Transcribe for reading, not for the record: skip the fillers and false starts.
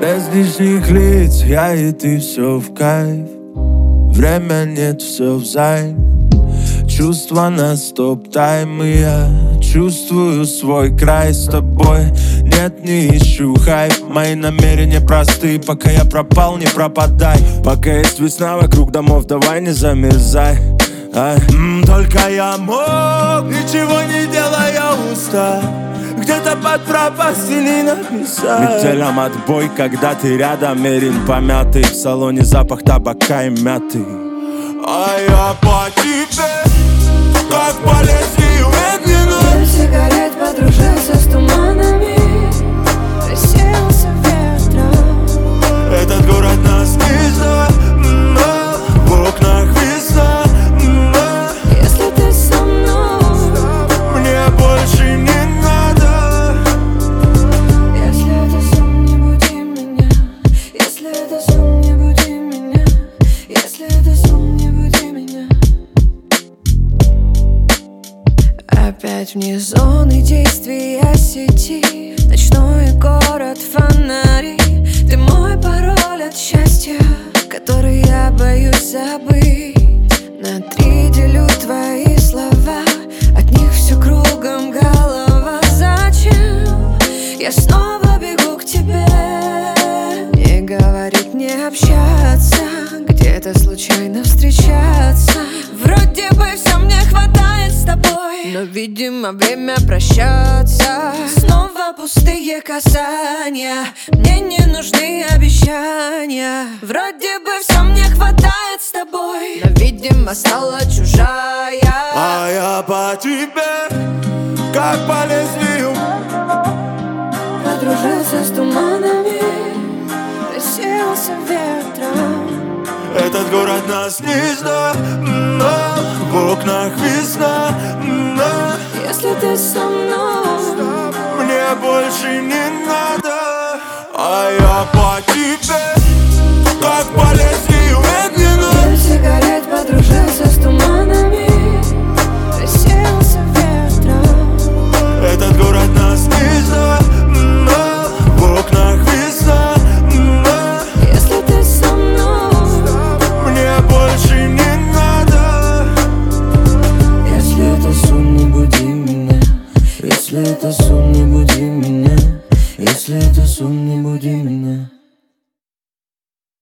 Без лишних лиц, я и ты, все в кайф. Время нет, все взаим. Чувства на стоп-тайм, и я чувствую свой край с тобой. Нет, не ищу хайп, мои намерения просты. Пока я пропал, не пропадай. Пока есть весна вокруг домов, давай не замерзай. Только я мог, ничего не делая, устал. Где-то под пропастями написать. Метелям отбой, когда ты рядом, мерин помятый. В салоне запах табака и мяты. А я по тебе, как по лезвию медленно. Я сигарет подружился с туманами, рассеялся ветром. Этот город нас не знает, в окнах весна. Если ты со мной, мне больше не надо. если это сон, не буди меня. Если это сон, не буди меня. Если это сон, не буди меня. Опять вне зоны действия сети. Ночной город, фонари. Ты мой пароль от счастья, который я боюсь забыть. На 3 делю твои слова, от них все кругом голова. Зачем я снова бегу к тебе? Не говорить, не общаться, где-то случайно встречаться. Вроде бы все мне хватает с тобой, но, видимо, время прощаться. Снова пустые касания, мне не нужны обещания. Вроде бы все мне хватает с тобой, но, видимо, стала чужая. А я по тебе, как по лезвию. Подружился с туманами, рассеялся ветром. Этот город нас не знает, в окнах весна. Если ты со мной, мне больше не надо. А я по тебе, как по лезвию медленно. я сигарет подружился с туманами, рассеялся ветром. Этот город нас не знает, в окнах весна. Если ты со мной, мне больше не надо. Если это сон, не буди меня. Если это сон, не буди меня.